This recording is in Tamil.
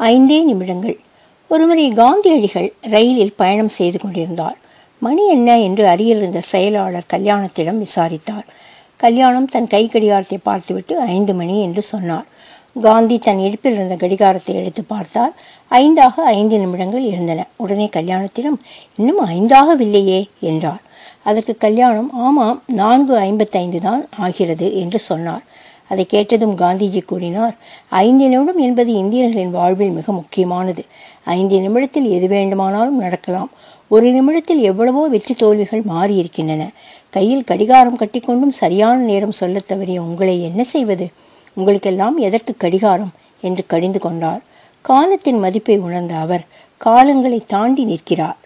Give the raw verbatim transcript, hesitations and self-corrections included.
ஐந்தே நிமிடங்கள். ஒருமுறை காந்தியடிகள் ரயிலில் பயணம் செய்து கொண்டிருந்தார். மணி என்ன என்று அருகில் இருந்த செயலாளர் கல்யாணத்திடம் விசாரித்தார். கல்யாணம் தன் கை கடிகாரத்தை பார்த்துவிட்டு ஐந்து மணி என்று சொன்னார். காந்தி தன் இடுப்பில் இருந்த கடிகாரத்தை எடுத்து பார்த்தார். ஐந்தாக ஐந்து நிமிடங்கள் இருந்தன. உடனே கல்யாணத்திடம், இன்னும் ஐந்தாகவில்லையே என்றார். அதற்கு கல்யாணம், ஆமாம், நான்கு ஐம்பத்தைந்து தான் ஆகிறது என்று சொன்னார். அதை கேட்டதும் காந்திஜி கூறினார், ஐந்து நிமிடம் என்பது இந்தியர்களின் வாழ்வில் மிக முக்கியமானது. ஐந்து நிமிடத்தில் எது வேண்டுமானாலும் நடக்கலாம். ஒரு நிமிடத்தில் எவ்வளவோ வெற்றி தோல்விகள் மாறியிருக்கின்றன. கையில் கடிகாரம் கட்டிக்கொண்டும் சரியான நேரம் சொல்ல தவறிய உங்களை என்ன செய்வது? உங்களுக்கெல்லாம் எதற்கு கடிகாரம் என்று கடிந்து கொண்டார். காலத்தின் மதிப்பை உணர்ந்த அவர் காலங்களை தாண்டி நிற்கிறார்.